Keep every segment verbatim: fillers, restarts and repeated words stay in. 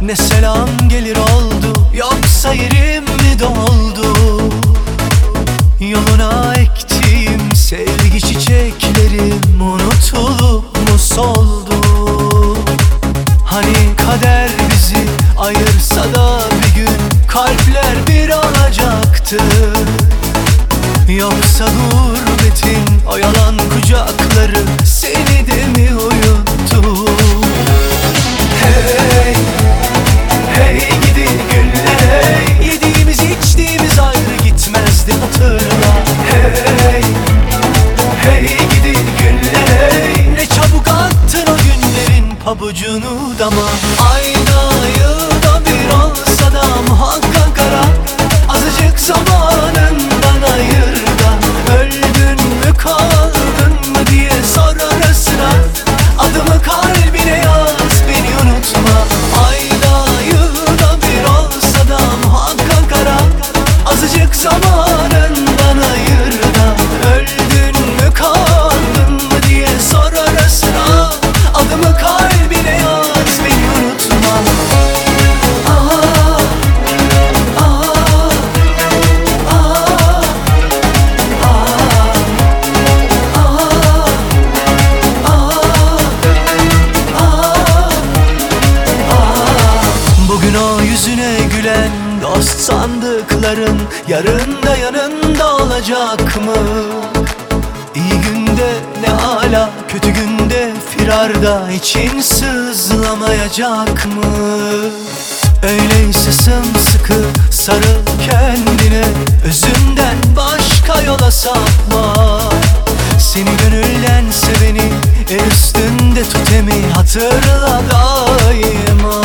ne selam gelir oldu, yoksa yerim mi doldu? Yoluna ektiğim sevgi çiçeklerim unutulup mu soldu? Hani kader bizi ayırsa da bir gün kalpler bir olacaktı. Yoksa gurbetin o yalan kucakları seni de mi uyuttu? Hey, hey gidi günler hey, yediğimiz içtiğimiz ayrı gitmezdi hatırla. Hey, hey gidi günler hey, ne çabuk attın o günlerin pabucunu dama. Ayda yılda bir olsa da muhakkak ara, azıcık zamanından ayır da. Öldün mü kaldın mı diye sor arasına, adımı kalbine yaz beni unutma. Ayda yılda bir olsa da muhakkak ara, azıcık zamanından ayır da. Öldün mü kaldın mı diye sor arasına, adımı kalbine yaz beni unutma. Bugün o yüzüne gülen dost sandıkların yarın da yanında olacak mı? İyi günde ne hala, kötü günde firarda için sızlamayacak mı? Öyleyse sımsıkı sarıl kendine, özünden başka yola sapma. Seni gönülden seveni el üstünde tut emi, hatırla daima.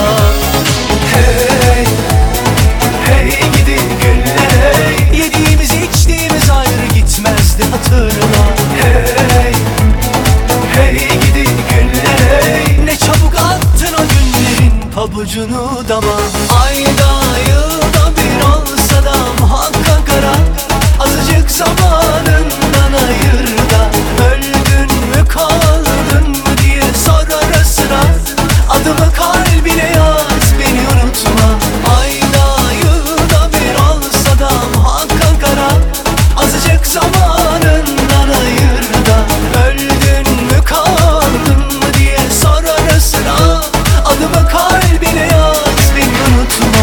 Hey, hey gidi günler hey, yediğimiz içtiğimiz ayrı gitmezdi hatırla. Hey, hey gidi günler hey, ne çabuk attın o günlerin pabucunu dama. Ayda yılda bir olsa da muhakkak ara, azıcık zamanından ayır da. Öldün mü kaldın mı diye sor arasına, adımı kalbine yaz beni unutma. Ayda yılda bir olsa da muhakkak ara, azıcık zamanından ayır da. Öldün mü kaldın mı diye sor arasına, adımı kalbine yaz beni unutma.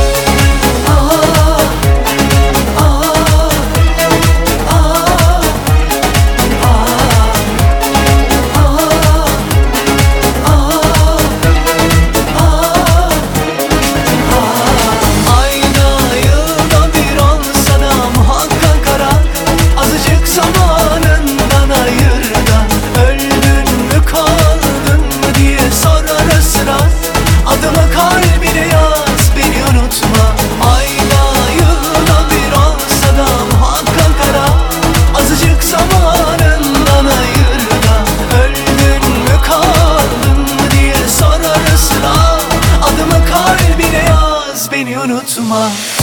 Adımı kalbine yaz beni unutma. Ayda yılda bir olsa da muhakkak ara, azıcık zamanından ayır da. Öldün mü kaldın mı diye sor arasına, adımı kalbine yaz beni unutma.